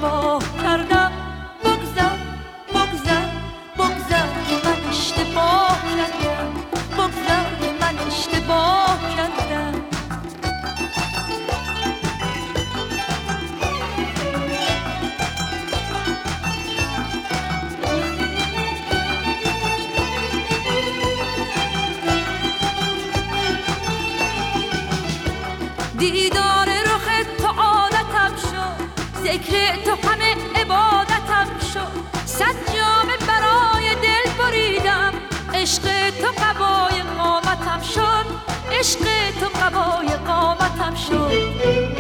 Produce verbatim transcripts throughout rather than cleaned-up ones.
تباه کردم. بگذر بگذر بگذر که من اشتباه کردم. بگذر که من اشتباه کردم. دیدار رخ تو عادتم شد، ذکر تو همه عبادتم شد. صد جامه برای دل بریدم، عشق تو قبای قامتم شد. عشق تو قبای قامتم شد.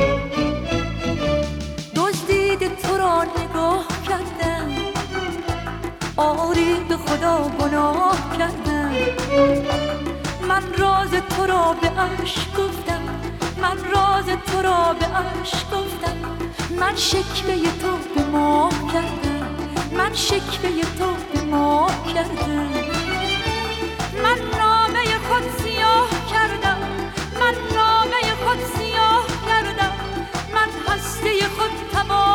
دزدید تو را نگاه کردم، آری به خدا گناه کردم. من راز تو را به عشق گفتم، من راز تو را به عشق گفتم. من شکوه تو به ماه کردم، من شکوه تو به ماه کردم. من نامه خود سیاه کردم، من نامه خود سیاه کردم. من هستی خود تباه